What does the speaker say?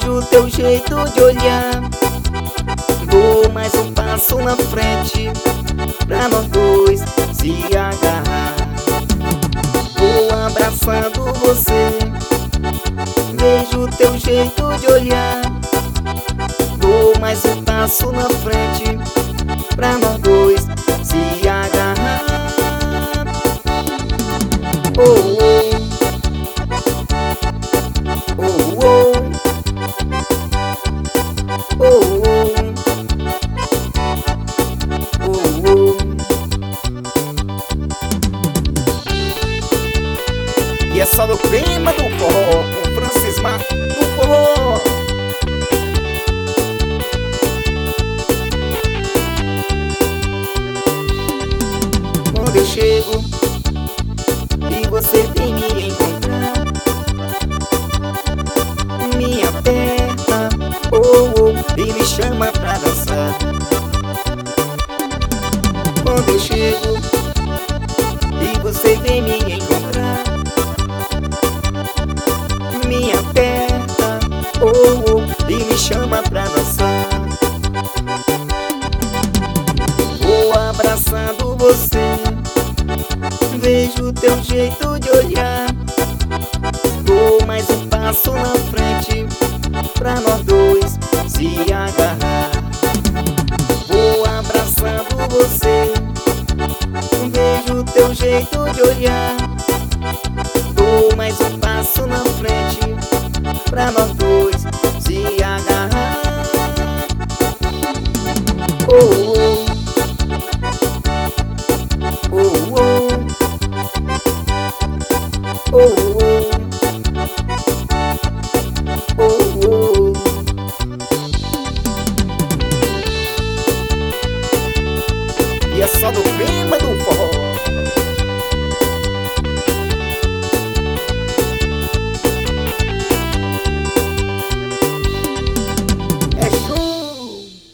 Vejo teu jeito de olhar, dou mais um passo na frente pra nós dois se agarrar. Vou abraçando você, vejo teu jeito de olhar, dou mais um passo na frente pra nós dois se agarrar. Oh, oh, oh, oh, oh, oh, oh, oh. E é só no clima do forró, com Francis Marcos do forró. Quando eu chego e você vem me encontrar, me aperta, oh, oh, e me chama pra dançar. Quando eu chego e você vem me encontrar, me aperta, oh, oh, e me chama pra dançar. Vou abraçando você, vejo teu jeito de olhar, dou mais um passo na frente pra nós dois se agarrar. Vou abraçando você, vejo teu jeito de olhar, dou mais um passo na frente pra nós dois se agarrar. Oh,